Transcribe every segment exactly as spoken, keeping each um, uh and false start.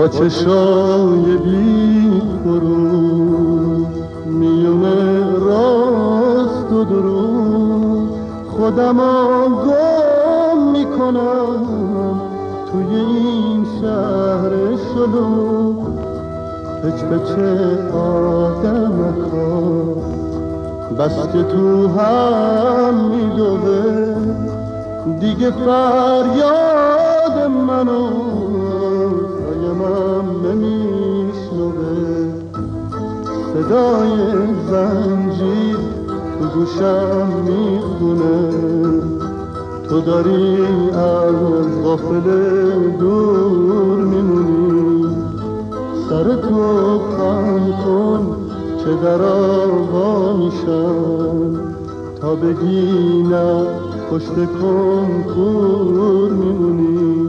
با چشای بی فرو میونه راست و درو خودمو گم میکنم توی این شهر شلوغ. پچ پچ آدمکا بس که تو هم میدوه دیگه فریاد منو سایمم نمیشنوه. صدای زنجیر تو گوشم میخونه تو داری از غافل دور میمونی. سر تو خم کن که در آقا میشم تا بگی نه پشت کنکور میمونی.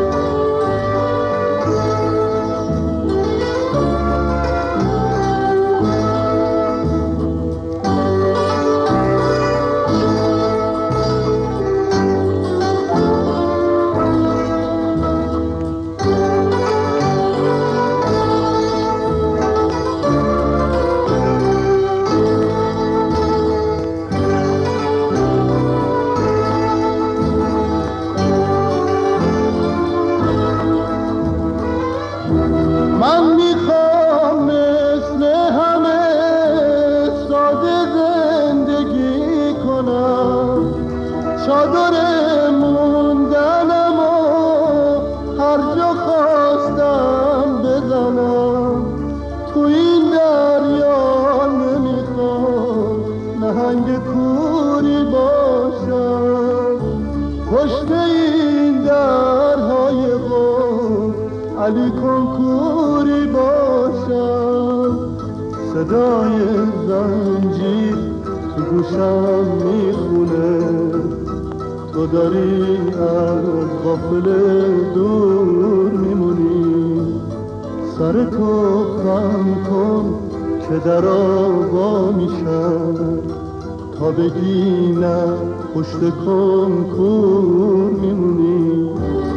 من میخوام مثل همه ساده زندگی کنم، چادر موندنم و هر جا خواستم بزنم. تو این دریا نمیخوام نهنگ کوری باشم، پشت این درهای قم علی کنکوری باشم. صدای زنجیر تو گوشم میخونه تو داری از غافل دور میمونی. سر تو خم کن که در آقا میشم تا بگی نه پشت کنکور میمونی.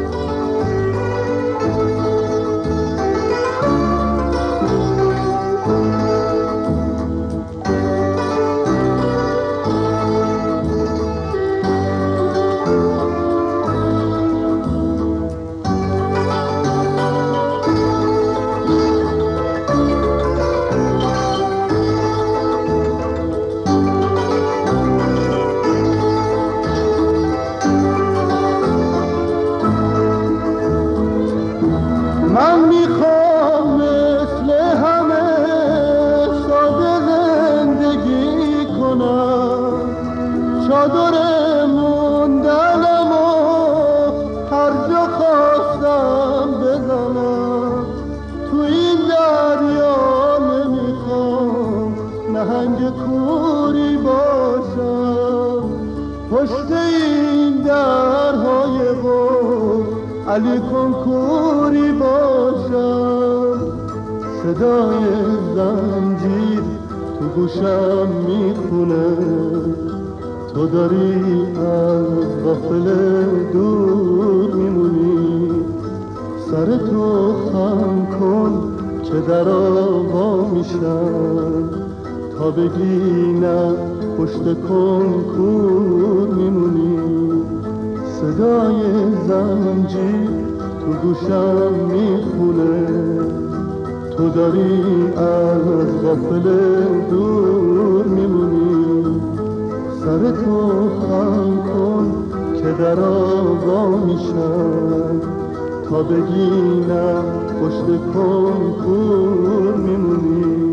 من میخوام مثل همه ساده زندگی کنم، چادر موندنم و هر جا خواستم بزنم. تو این دریا نمیخوام نهنگ کوری باشم، پشت این درهای قم علی کنکوری باشم. صدای زنجیر تو گوشم میخونه تو داری از غافل دور میمونی. سر تو خم کن که در آقا میشم تا بگی نه پشت کنکور میمونی. صدای زنجیر تو گوشم میخونه تو داری از غافل دور میمونی. سر تو خم کن که در آقا میشم تا بگی نه پشت کنکور میمونی.